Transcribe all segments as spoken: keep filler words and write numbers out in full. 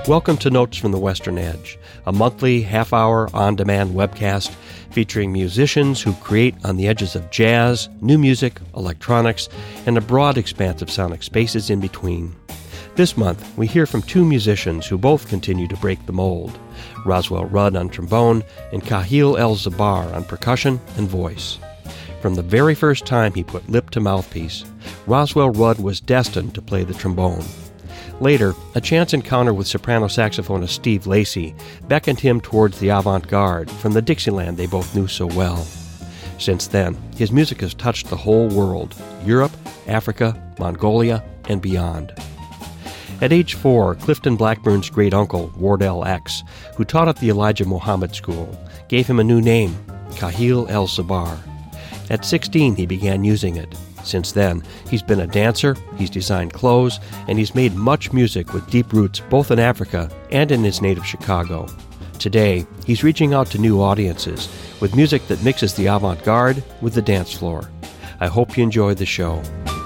Welcome to Notes from the Western Edge, a monthly half-hour on-demand webcast featuring musicians who create on the edges of jazz, new music, electronics, and a broad expanse of sonic spaces in between. This month, we hear from two musicians who both continue to break the mold, Roswell Rudd on trombone and Kahil El-Zabar on percussion and voice. From the very first time he put lip to mouthpiece, Roswell Rudd was destined to play the trombone. Later, a chance encounter with soprano saxophonist Steve Lacy beckoned him towards the avant-garde from the Dixieland they both knew so well. Since then, his music has touched the whole world, Europe, Africa, Mongolia, and beyond. At age four, Clifton Blackburn's great-uncle, Wardell X, who taught at the Elijah Muhammad School, gave him a new name, Kahil El-Zabar. At sixteen, he began using it. Since then, he's been a dancer, he's designed clothes, and he's made much music with deep roots both in Africa and in his native Chicago. Today, he's reaching out to new audiences with music that mixes the avant-garde with the dance floor. I hope you enjoy the show.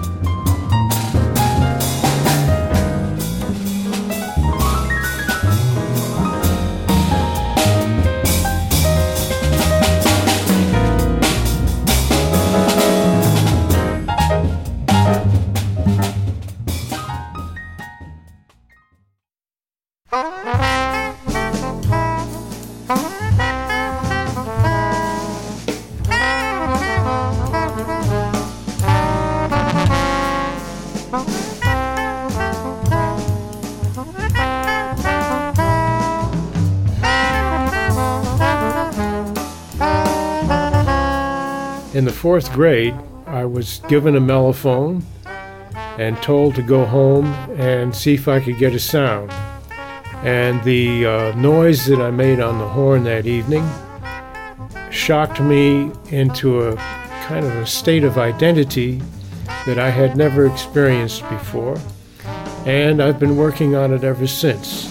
In the fourth grade, I was given a mellophone and told to go home and see if I could get a sound. And the uh, noise that I made on the horn that evening shocked me into a kind of a state of identity that I had never experienced before, and I've been working on it ever since.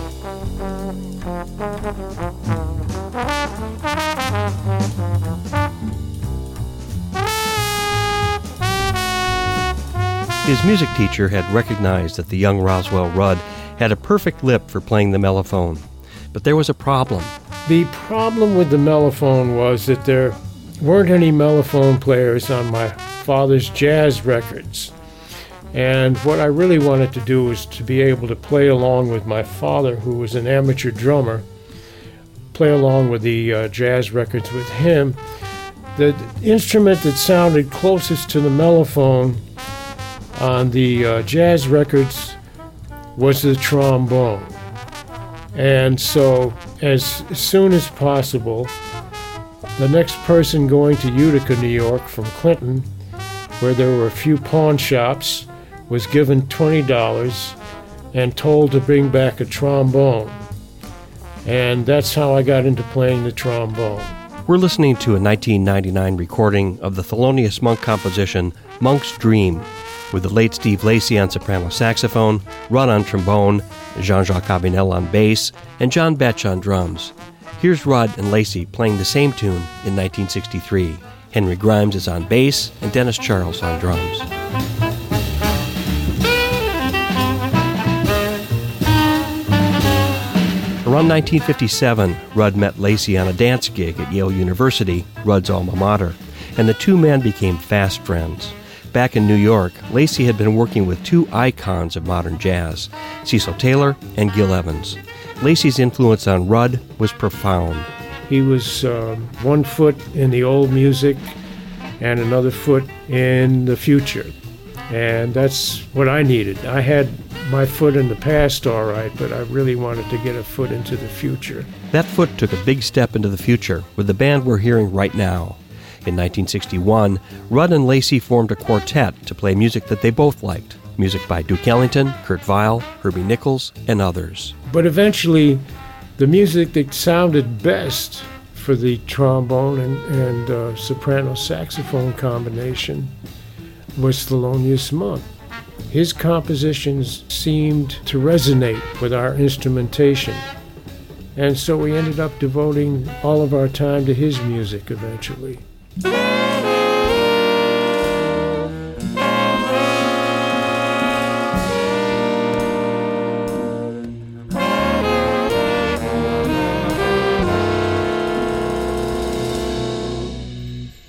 His music teacher had recognized that the young Roswell Rudd had a perfect lip for playing the mellophone. But there was a problem. The problem with the mellophone was that there weren't any mellophone players on my father's jazz records. And what I really wanted to do was to be able to play along with my father, who was an amateur drummer, play along with the uh, jazz records with him. The instrument that sounded closest to the mellophone on the uh, jazz records was the trombone. And so as soon as possible, the next person going to Utica, New York from Clinton, where there were a few pawn shops, was given twenty dollars and told to bring back a trombone. And that's how I got into playing the trombone. We're listening to a nineteen ninety-nine recording of the Thelonious Monk composition, Monk's Dream, with the late Steve Lacy on soprano saxophone, Rudd on trombone, Jean-Jacques Avenel on bass, and John Betch on drums. Here's Rudd and Lacy playing the same tune in nineteen sixty-three. Henry Grimes is on bass and Dennis Charles on drums. Around nineteen fifty-seven, Rudd met Lacy on a dance gig at Yale University, Rudd's alma mater, and the two men became fast friends. Back in New York, Lacy had been working with two icons of modern jazz, Cecil Taylor and Gil Evans. Lacy's influence on Rudd was profound. He was uh, one foot in the old music and another foot in the future. And that's what I needed. I had my foot in the past, all right, but I really wanted to get a foot into the future. That foot took a big step into the future with the band we're hearing right now. In nineteen sixty-one, Rudd and Lacy formed a quartet to play music that they both liked, music by Duke Ellington, Kurt Weill, Herbie Nichols, and others. But eventually, the music that sounded best for the trombone and, and uh, soprano saxophone combination was Thelonious Monk. His compositions seemed to resonate with our instrumentation, and so we ended up devoting all of our time to his music eventually.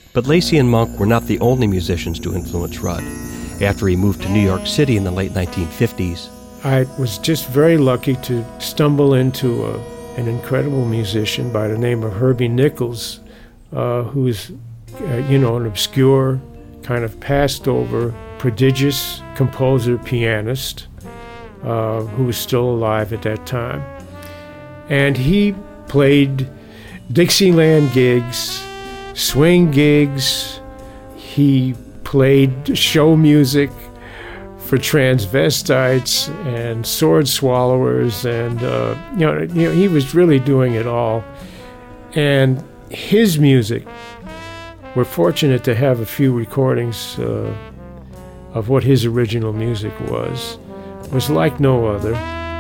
But Lacey and Monk were not the only musicians to influence Rudd. After he moved to New York City in the late nineteen fifties, I was just very lucky to stumble into a, an incredible musician by the name of Herbie Nichols, uh, who's, uh, you know, an obscure, kind of passed over, prodigious composer, pianist, uh, who was still alive at that time. And he played Dixieland gigs, swing gigs. He played show music for transvestites and sword swallowers, and uh, you know, you know, he was really doing it all. And his music, we're fortunate to have a few recordings uh, of what his original music was, was like no other.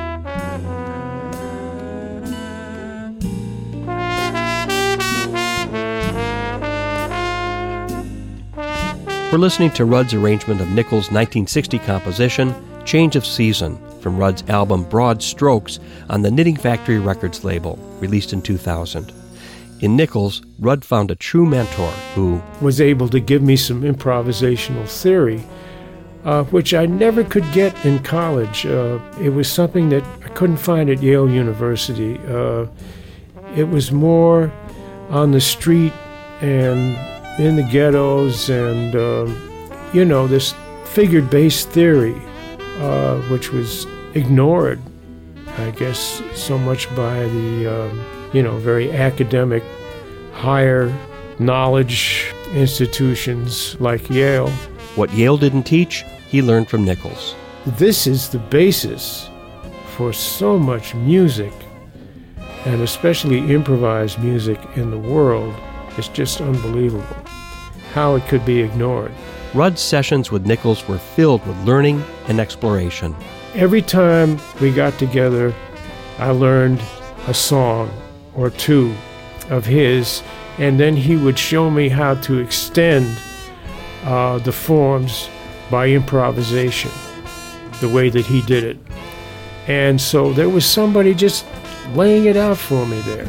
We're listening to Rudd's arrangement of Nichols' nineteen sixty composition, Change of Season, from Rudd's album Broad Strokes on the Knitting Factory Records label, released in two thousand. In Nichols, Rudd found a true mentor who was able to give me some improvisational theory, uh, which I never could get in college. Uh, it was something that I couldn't find at Yale University. Uh, it was more on the street and in the ghettos, and um, you know, this figure-based theory, uh, which was ignored, I guess, so much by the um, you know, very academic, higher knowledge institutions like Yale. What Yale didn't teach, he learned from Nichols. This is the basis for so much music, and especially improvised music in the world. It's just unbelievable how it could be ignored. Rudd's sessions with Nichols were filled with learning and exploration. Every time we got together, I learned a song or two of his, and then he would show me how to extend uh, the forms by improvisation, the way that he did it. And so there was somebody just laying it out for me there.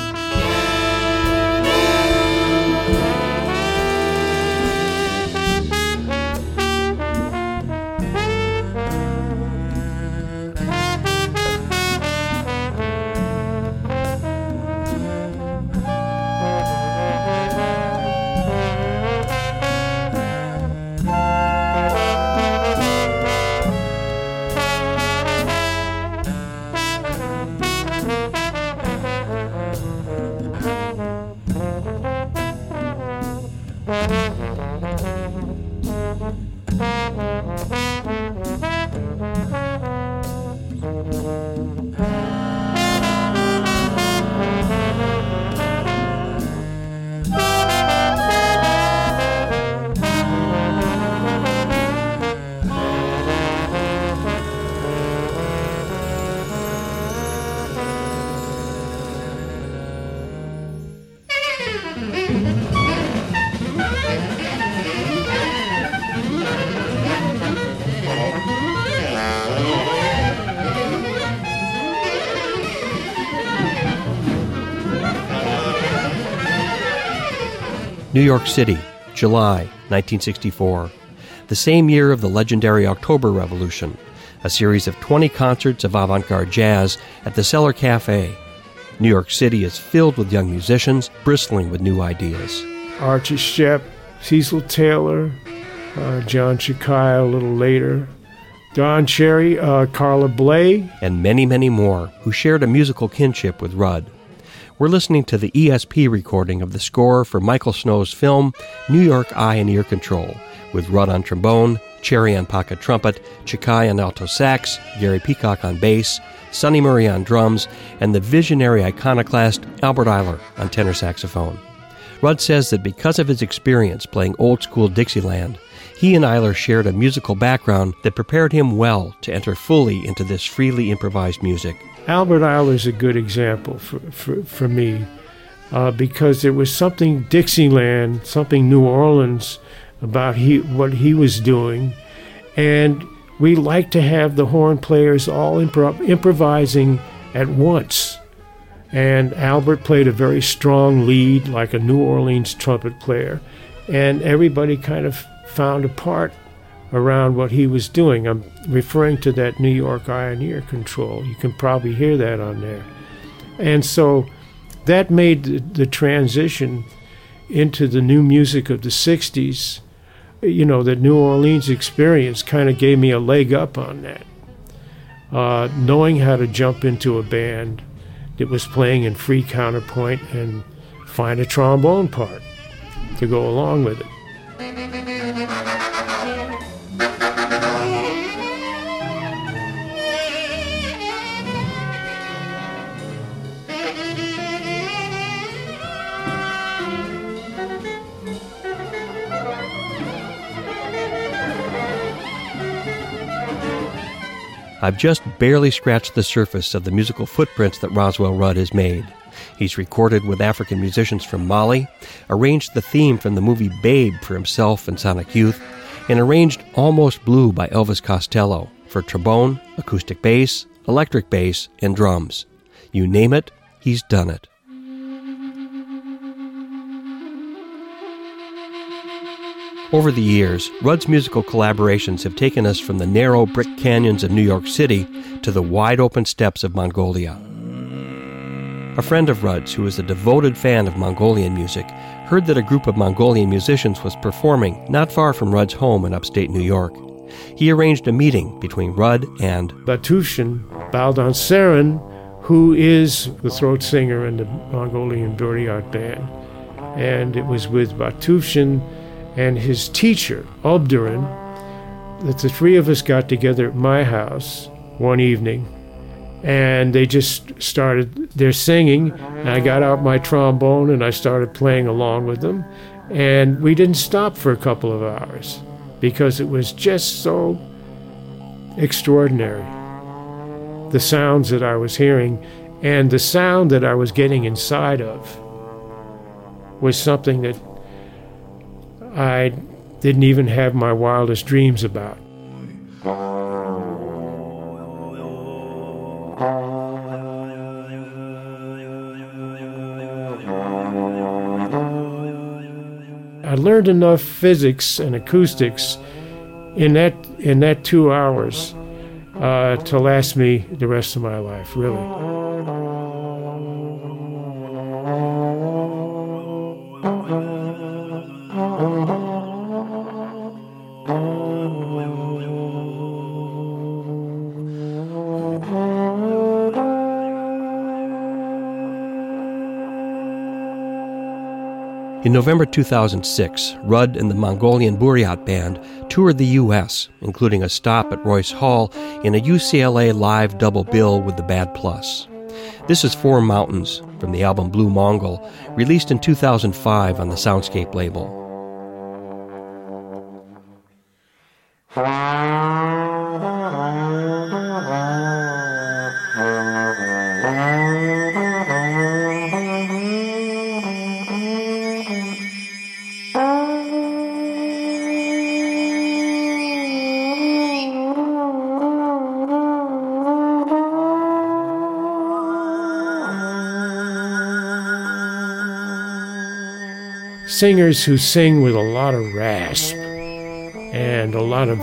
New York City, July nineteen sixty-four, the same year of the legendary October Revolution, a series of twenty concerts of avant-garde jazz at the Cellar Cafe. New York City is filled with young musicians bristling with new ideas. Archie Shepp, Cecil Taylor, uh, John Chikai a little later, Don Cherry, uh, Carla Bley, and many, many more who shared a musical kinship with Rudd. We're listening to the E S P recording of the score for Michael Snow's film New York Eye and Ear Control, with Rudd on trombone, Cherry on pocket trumpet, Chikai on alto sax, Gary Peacock on bass, Sonny Murray on drums, and the visionary iconoclast Albert Ayler on tenor saxophone. Rudd says that because of his experience playing old-school Dixieland, he and Ayler shared a musical background that prepared him well to enter fully into this freely improvised music. Albert Ayler is a good example for, for, for me uh, because there was something Dixieland, something New Orleans about he, what he was doing, and we like to have the horn players all impro- improvising at once. And Albert played a very strong lead like a New Orleans trumpet player, and everybody kind of found a part around what he was doing. I'm referring to that New York Iron Ear Control. You can probably hear that on there. And so that made the, the transition into the new music of the sixties. You know, the New Orleans experience kind of gave me a leg up on that. Uh, knowing how to jump into a band that was playing in free counterpoint and find a trombone part to go along with it. I've just barely scratched the surface of the musical footprints that Roswell Rudd has made. He's recorded with African musicians from Mali, arranged the theme from the movie Babe for himself and Sonic Youth, and arranged Almost Blue by Elvis Costello for trombone, acoustic bass, electric bass, and drums. You name it, he's done it. Over the years, Rudd's musical collaborations have taken us from the narrow brick canyons of New York City to the wide-open steppes of Mongolia. A friend of Rudd's, who is a devoted fan of Mongolian music, heard that a group of Mongolian musicians was performing not far from Rudd's home in upstate New York. He arranged a meeting between Rudd and Batushin Baldansaren, who is the throat singer in the Mongolian Buryat band. And it was with Batushin and his teacher, Obdurin, that the three of us got together at my house one evening, and they just started their singing, and I got out my trombone and I started playing along with them, and we didn't stop for a couple of hours because it was just so extraordinary, the sounds that I was hearing, and the sound that I was getting inside of was something that I didn't even have my wildest dreams about. I learned enough physics and acoustics in that in that two hours uh, to last me the rest of my life, really. In November two thousand six, Rudd and the Mongolian Buryat Band toured the U S, including a stop at Royce Hall in a U C L A live double bill with the Bad Plus. This is Four Mountains from the album Blue Mongol, released in two thousand five on the Soundscape label. Singers who sing with a lot of rasp and a lot of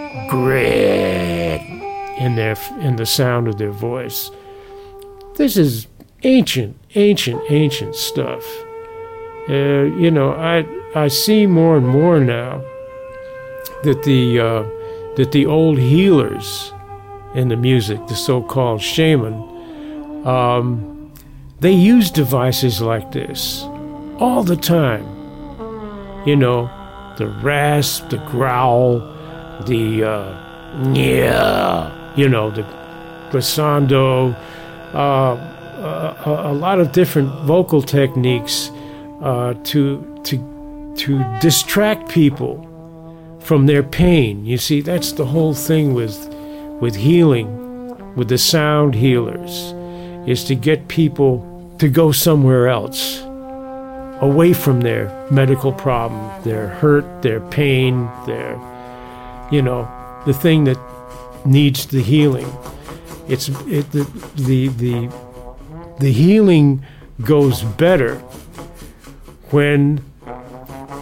grit in their in the sound of their voice. This is ancient, ancient, ancient stuff. Uh, you know, I I see more and more now that the uh, that the old healers in the music, the so-called shaman, um, they use devices like this all the time. You know, the rasp, the growl, the uh, yeah, you know, the glissando, uh, a, a lot of different vocal techniques uh, to to to distract people from their pain. You see, that's the whole thing with with healing, with the sound healers, is to get people to go somewhere else, away from their medical problem, their hurt, their pain, their, you know, the thing that needs the healing. It's it, the, the the the healing goes better when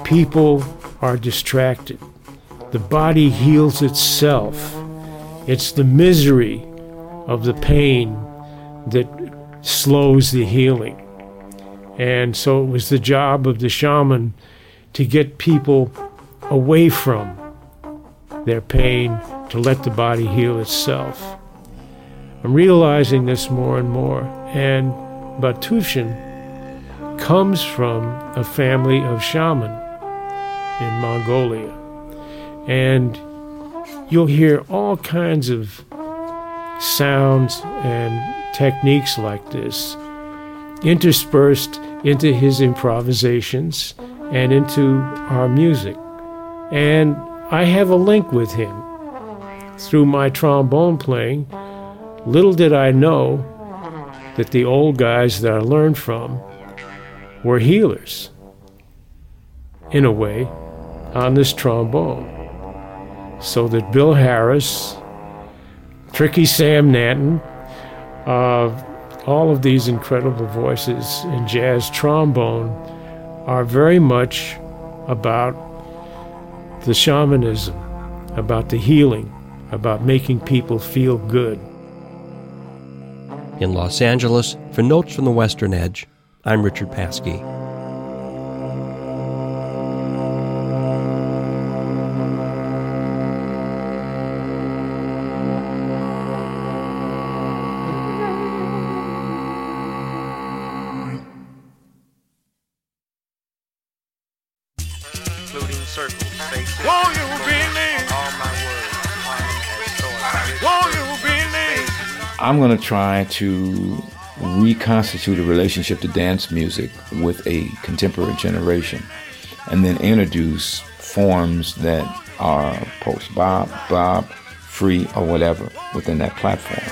people are distracted. The body heals itself. It's the misery of the pain that slows the healing. And so it was the job of the shaman to get people away from their pain, to let the body heal itself. I'm realizing this more and more. And Batushyn comes from a family of shaman in Mongolia. And you'll hear all kinds of sounds and techniques like this interspersed into his improvisations and into our music. And I have a link with him through my trombone playing. Little did I know that the old guys that I learned from were healers, in a way, on this trombone. So that Bill Harris, Tricky Sam Nanton, uh, all of these incredible voices in jazz trombone are very much about the shamanism, about the healing, about making people feel good. In Los Angeles, for Notes from the Western Edge, I'm Richard Paskey. I'm going to try to reconstitute a relationship to dance music with a contemporary generation and then introduce forms that are post-bop, bop, free, or whatever within that platform.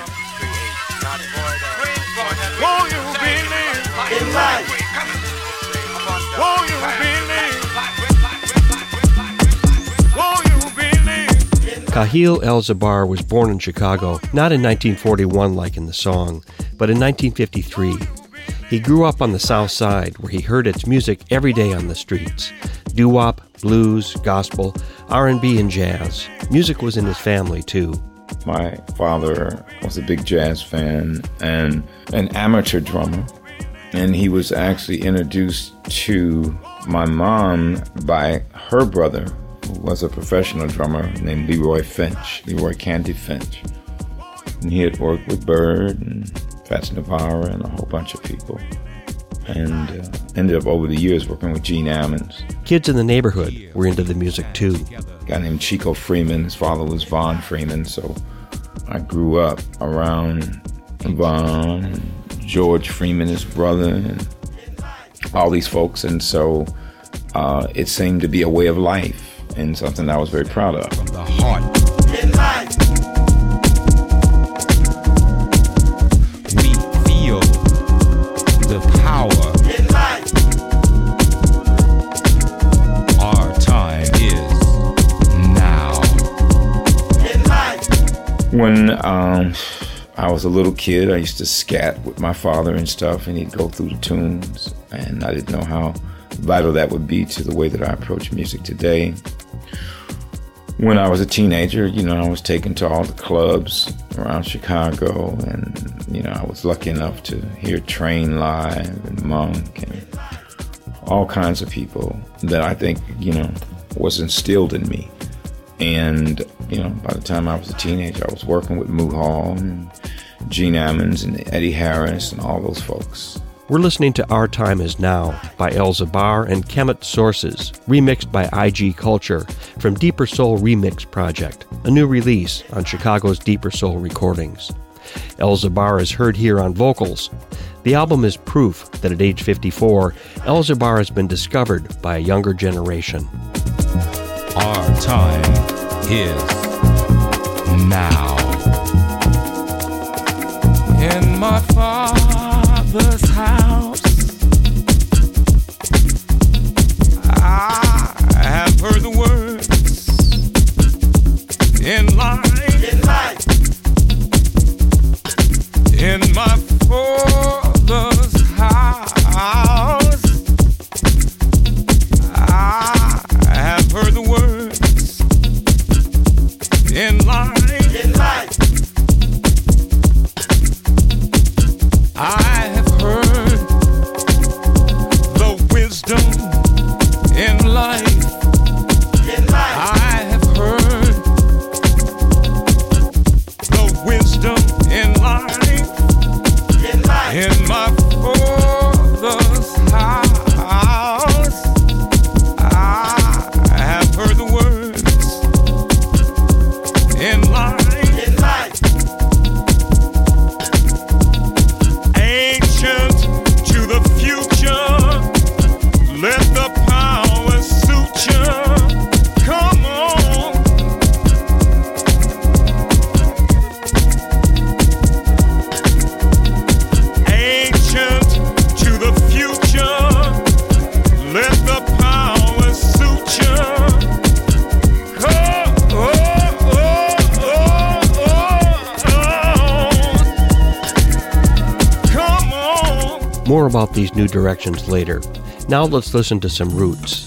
Kahil El-Zabar was born in Chicago, not in nineteen forty-one like in the song, but in nineteen fifty-three. He grew up on the South Side, where he heard its music every day on the streets. Doo-wop, blues, gospel, R and B, and jazz. Music was in his family, too. My father was a big jazz fan and an amateur drummer, and he was actually introduced to my mom by her brother, who was a professional drummer named Leroy Finch, Leroy Candy Finch. And he had worked with Bird and Fats Navarro and a whole bunch of people. And uh, ended up over the years working with Gene Ammons. Kids in the neighborhood were into the music too. A guy named Chico Freeman, his father was Vaughn Freeman, so I grew up around Vaughn and George Freeman, his brother, and all these folks. And so uh, it seemed to be a way of life. And something I was very proud of. From the heart. In life. We feel the power. In life. Our time is now. In life. When um, I was a little kid, I used to scat with my father and stuff, and he'd go through the tunes, and I didn't know how vital that would be to the way that I approach music today. When I was a teenager, you know, I was taken to all the clubs around Chicago, and, you know, I was lucky enough to hear Train live and Monk and all kinds of people that I think, you know, was instilled in me. And, you know, by the time I was a teenager, I was working with Moo Hall and Gene Ammons and Eddie Harris and all those folks. We're listening to Our Time Is Now by El-Zabar and Kemet Sources, remixed by I G Culture from Deeper Soul Remix Project, a new release on Chicago's Deeper Soul Recordings. El-Zabar is heard here on vocals. The album is proof that at age fifty-four, El-Zabar has been discovered by a younger generation. Our time is now. In my father's house, I have heard the words in life, in life. In my father's house, I about these new directions later. Now let's listen to some roots.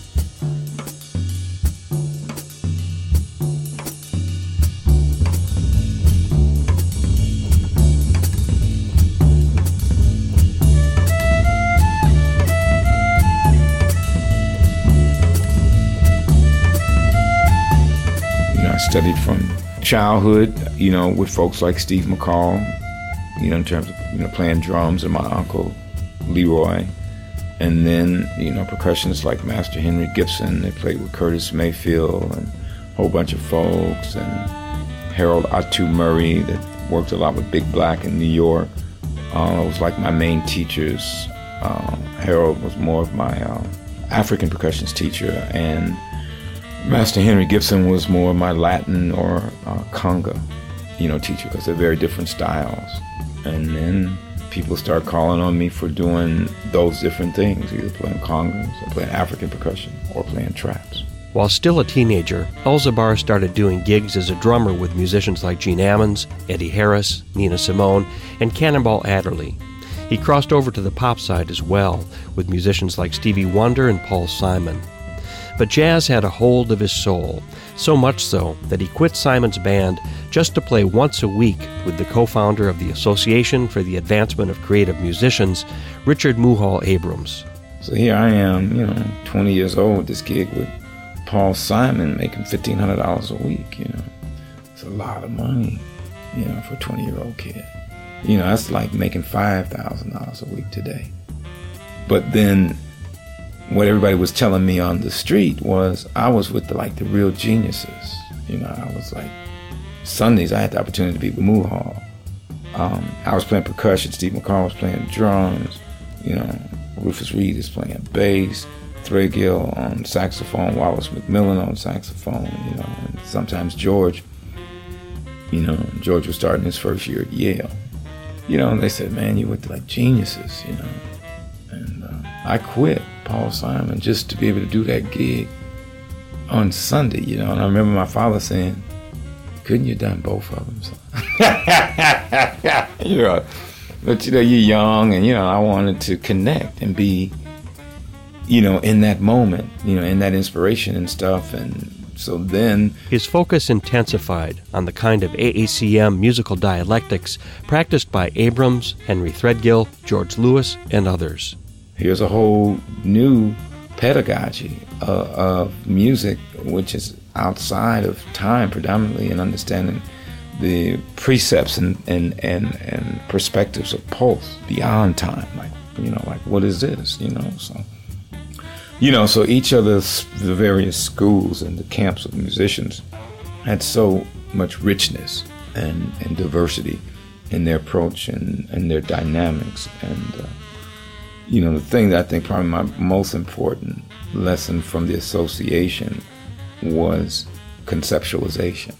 Studied from childhood, you know, with folks like Steve McCall, you know, in terms of, you know, playing drums, and my uncle Leroy. And then, you know, percussionists like Master Henry Gibson. They played with Curtis Mayfield and a whole bunch of folks. And Harold Atu Murray that worked a lot with Big Black in New York. Uh, it was like my main teachers. Uh, Harold was more of my uh, African percussionist teacher, and Master Henry Gibson was more my Latin or uh, conga, you know, teacher, because they're very different styles. And then people start calling on me for doing those different things, either playing congas or playing African percussion or playing traps. While still a teenager, El-Zbar started doing gigs as a drummer with musicians like Gene Ammons, Eddie Harris, Nina Simone, and Cannonball Adderley. He crossed over to the pop side as well, with musicians like Stevie Wonder and Paul Simon. But jazz had a hold of his soul, so much so that he quit Simon's band just to play once a week with the co-founder of the Association for the Advancement of Creative Musicians, Richard Muhal Abrams. So here I am, you know, twenty years old with this gig with Paul Simon, making fifteen hundred dollars a week, you know. It's a lot of money, you know, for a twenty-year-old kid. You know, that's like making five thousand dollars a week today. But then what everybody was telling me on the street was I was with the, like the real geniuses. You know, I was like, Sundays I had the opportunity to be with Muhal. Um, I was playing percussion, Steve McCall was playing drums, you know, Rufus Reed is playing bass, Threadgill on saxophone, Wallace McMillan on saxophone, you know, and sometimes George, you know, George was starting his first year at Yale. You know, and they said, man, you with like geniuses, you know. And uh, I quit Paul Simon just to be able to do that gig on Sunday, you know. And I remember my father saying, couldn't you done both of them, son? You know, but you know, you're young, and you know, I wanted to connect and be, you know, in that moment, you know, in that inspiration and stuff. And so then his focus intensified on the kind of A A C M musical dialectics practiced by Abrams, Henry Threadgill, George Lewis, and others. Here's a whole new pedagogy uh, of music, which is outside of time predominantly, and understanding the precepts and, and, and, and perspectives of pulse beyond time. Like, you know, like, what is this, you know? So, you know, so each of the, the various schools and the camps of musicians had so much richness and, and diversity in their approach and, and their dynamics. And, uh, you know, the thing that I think probably my most important lesson from the association was conceptualization.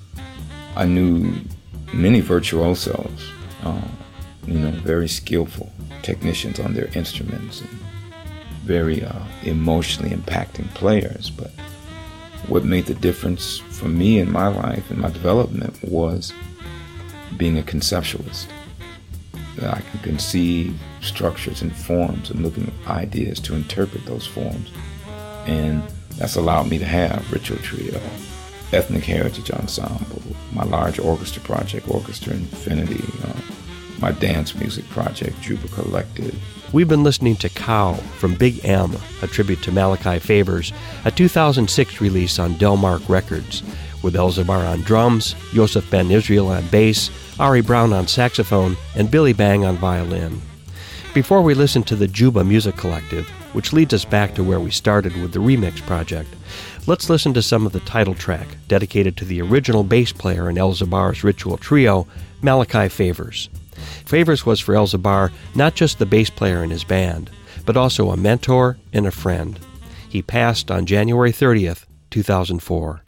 I knew many virtuosos, uh, you know, very skillful technicians on their instruments and very uh, emotionally impacting players. But what made the difference for me in my life and my development was being a conceptualist. That I can conceive structures and forms and looking at ideas to interpret those forms. And that's allowed me to have Ritual Trio, Ethnic Heritage Ensemble, my large orchestra project, Orchestra Infinity, uh, my dance music project, Juba Collective. We've been listening to Cow from Big M, a tribute to Malachi Favors, a two thousand six release on Delmark Records, with El-Zbar on drums, Yosef Ben Israel on bass, Ari Brown on saxophone, and Billy Bang on violin. Before we listen to the Juba Music Collective, which leads us back to where we started with the Remix project, let's listen to some of the title track dedicated to the original bass player in El-Zbar's Ritual Trio, Malachi Favors. Favors was for El-Zbar not just the bass player in his band, but also a mentor and a friend. He passed on January thirtieth, two thousand four.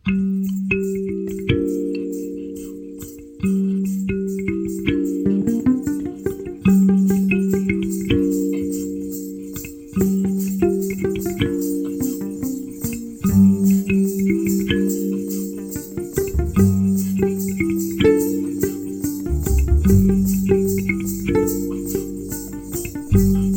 Thank you.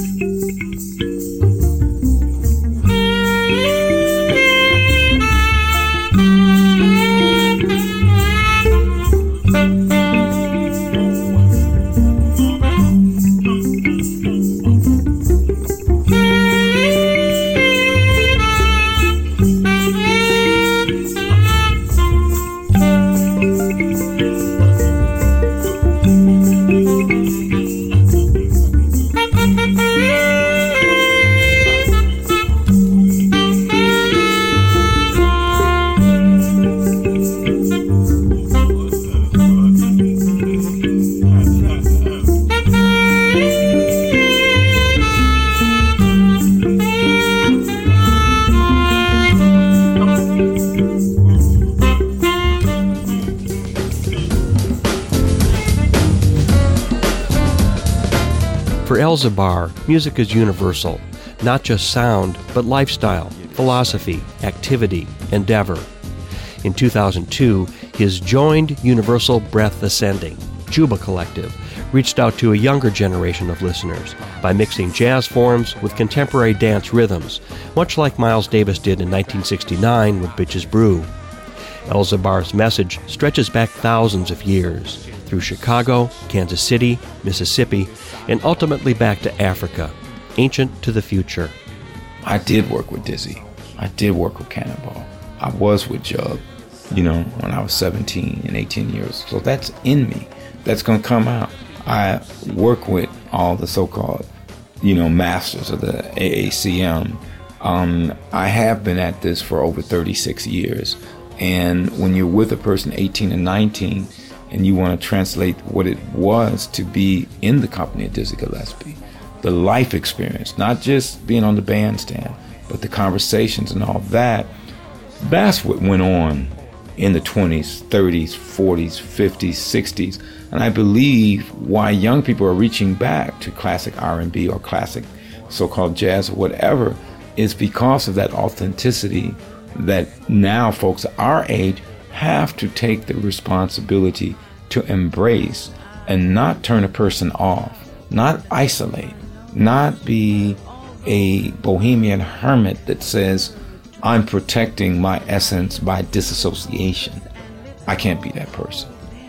El Zbar, music is universal, not just sound, but lifestyle, philosophy, activity, endeavor. In two thousand two, his joined Universal Breath Ascending, Juba Collective, reached out to a younger generation of listeners by mixing jazz forms with contemporary dance rhythms, much like Miles Davis did in nineteen sixty-nine with Bitches Brew. El Zbar's message stretches back thousands of years, through Chicago, Kansas City, Mississippi, and ultimately back to Africa, ancient to the future. I did work with Dizzy. I did work with Cannonball. I was with Jug, you know, when I was seventeen and eighteen years. So that's in me. That's going to come out. I work with all the so-called, you know, masters of the A A C M. Um, I have been at this for over thirty-six years. And when you're with a person eighteen and nineteen, and you want to translate what it was to be in the company of Dizzy Gillespie, the life experience, not just being on the bandstand, but the conversations and all that, that's what went on in the twenties, thirties, forties, fifties, sixties. And I believe why young people are reaching back to classic R and B or classic so-called jazz or whatever is because of that authenticity that now folks our age have to take the responsibility to embrace and not turn a person off, not isolate, not be a bohemian hermit that says, I'm protecting my essence by disassociation. I can't be that person.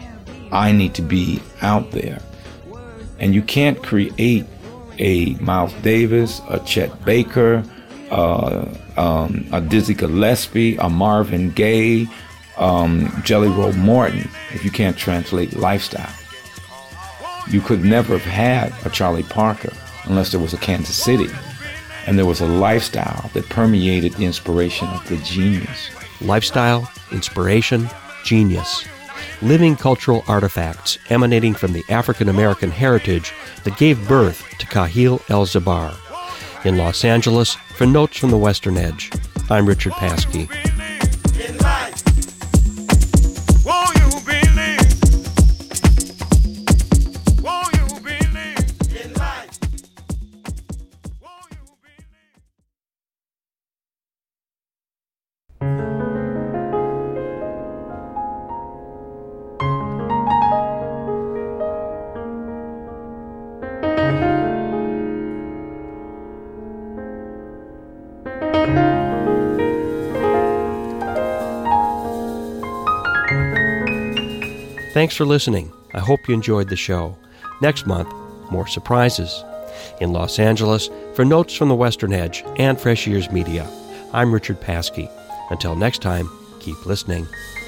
I need to be out there. And you can't create a Miles Davis, a Chet Baker, uh, um, a Dizzy Gillespie, a Marvin Gaye, um, Jelly Roll Morton if you can't translate lifestyle. You could never have had a Charlie Parker unless there was a Kansas City and there was a lifestyle that permeated the inspiration of the genius. Lifestyle, inspiration, genius. Living cultural artifacts emanating from the African-American heritage that gave birth to Kahil El Zbar. In Los Angeles, for Notes from the Western Edge, I'm Richard Paskey. Thanks for listening. I hope you enjoyed the show. Next month, more surprises. In Los Angeles, for Notes from the Western Edge and Fresh Ears Media, I'm Richard Paskey. Until next time, keep listening.